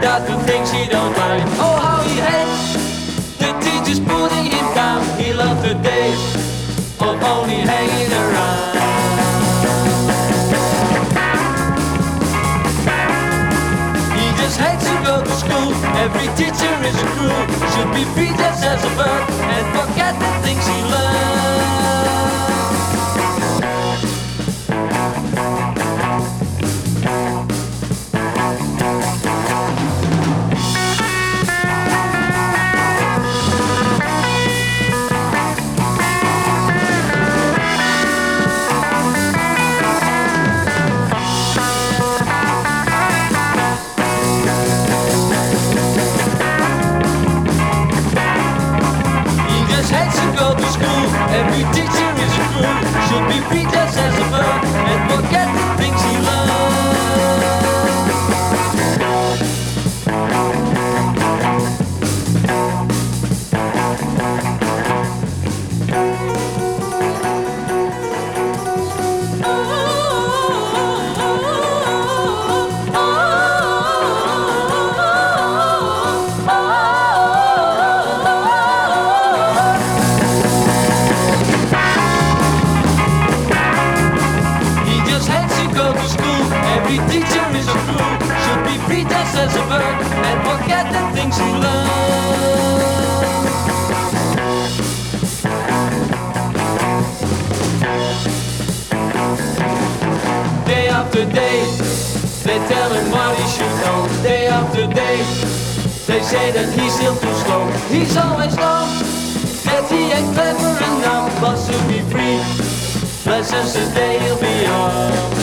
does the things he don't like. Oh, how he hates the teachers putting him down. He loves the days of only hanging around. He just hates to go to school. Every teacher is a crew. Should be free just as a bird and forget the things he learned. Every teacher is a crew. Should be free just as a bird and forget the things he as a bird and forget the things he learned. Day after day, they tell him what he should know. Day after day, they say that he's still too slow. He's always known that he ain't clever enough, but to be free. Blesses the day he'll be on.